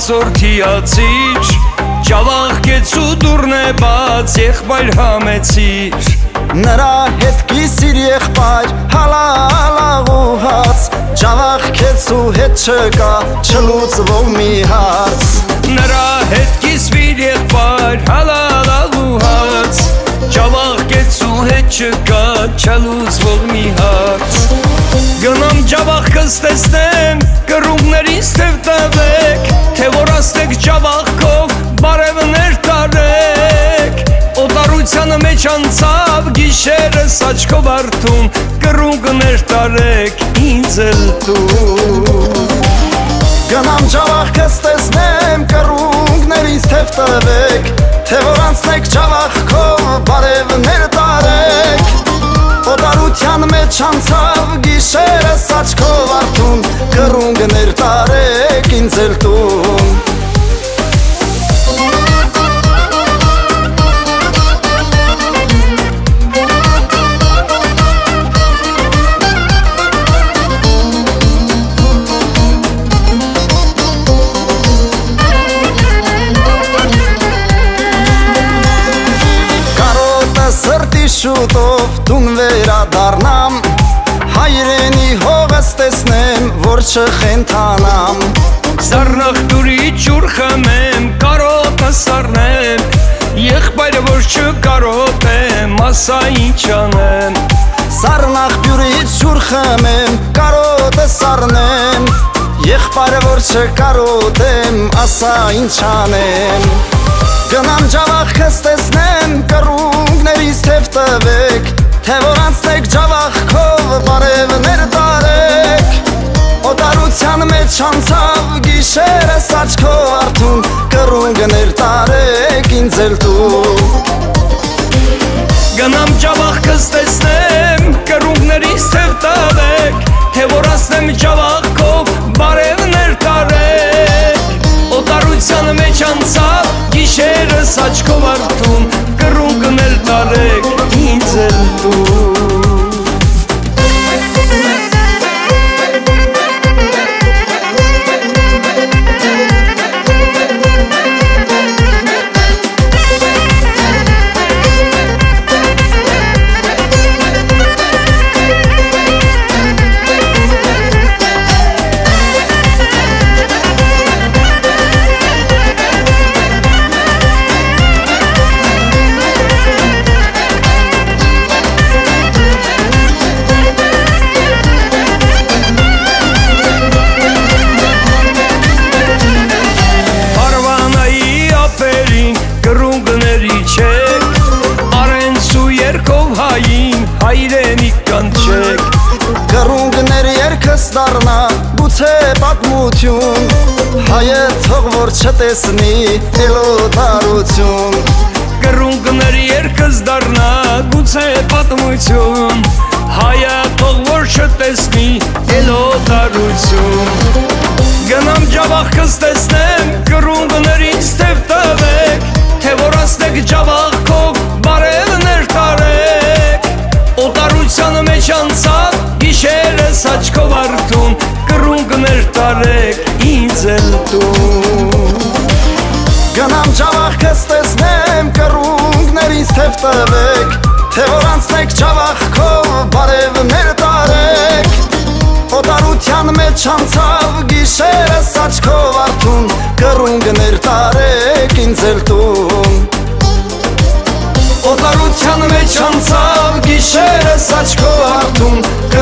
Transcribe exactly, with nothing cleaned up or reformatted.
ասորթիացիր, ճավախկեց ու դուրն է բաց, եղբայր համեցիր։ Նրա հետ կիսիր եղբայր, հալալաղ ու հաց, ճավախկեց ու հետ չկա, չլուծվող մի հարց։ Նրա հետ կիսվիր եղբայր, հալալաղ ու հաց, ճավախկեց ու հետ չկա, չլուծվող մի հարց։ Գնամ ճավախքս տեսնեմ, կռունգներից թև տվեք, թե որ աստեք ճավախքով բարևներ տարեք։ Օտարությանը մեջ անցավ գիշերս աչքով արթուն, կռունգներ տարեք ինձ էլ տուն։ Գնամ ճավախքս տեսնեմ, կռունգներից թև տվեք, թե որ անցնեք ճավախքով բարևներ տարեք։ Օտարության մեջ անցավ գիշերս աչքով արթուն, կռունգներ տարեք ինձ էլ տուն։ Շուտով տուն վերադառնամ, հայրենի հողս տեսնեմ, որ չխենթանամ։ Սառնախտուրի ջուր խմեմ, կարոտը սառնեմ, եղբայրը որ չկարոտեմ, ասա ինչ անեմ։ Սառնախտուրի ջուր խմեմ, կարոտը սառնեմ, եղբայրը որ չկարոտեմ, ասա ինչ անեմ։ Գնամ ճավախքս տեսնեմ, կռունգներից թև տվեք, թե որ անցնեք ճավախքով բարևներ տարեք։ Օտարության մեջ անցավ գիշերս աչքով արթուն, կռունգներ տարեք ինձ էլ տուն։ Գնամ ճավախքս տեսնեմ, կռունգներից թև տվեք, թե որ անցնեմ ճավախքով բարևներ տարեք։ Օտարության մեջ անցավ գիշերս աչքով արթուն, կռունգներ տարեք ինձ էլ տուն։ Հայրենի կանչեք, կռունգներ երկս դառնա, գուցե պատմություն, հայը թող որ չտեսնի էլոտարություն։ Կռունգներ երկս դառնա, գուցե պատմություն, հայը թող որ չտեսնի էլոտարություն։ Գնամ ճավախքս տեսնեմ, կռունգներից թև տվեք, թե որ անցնեք ճավախքով բարևներ տարեք։ Օտարությանը մեջ անցավ գիշերս աչքով արթուն, կռունգներ տարեք ինձ էլ տուն։ Գնամ ճավախքս տեսնեմ, կռունգներից թև տվեք, թե որ անցնեք ճավախքով բարևներ տարեք։ Օտարության մեջ անցավ գիշերս աչքով արթուն, կռունգներ տարեք ինձ էլ տուն։ Օտարության մեջ անցավ գիշերս աչքով արթուն,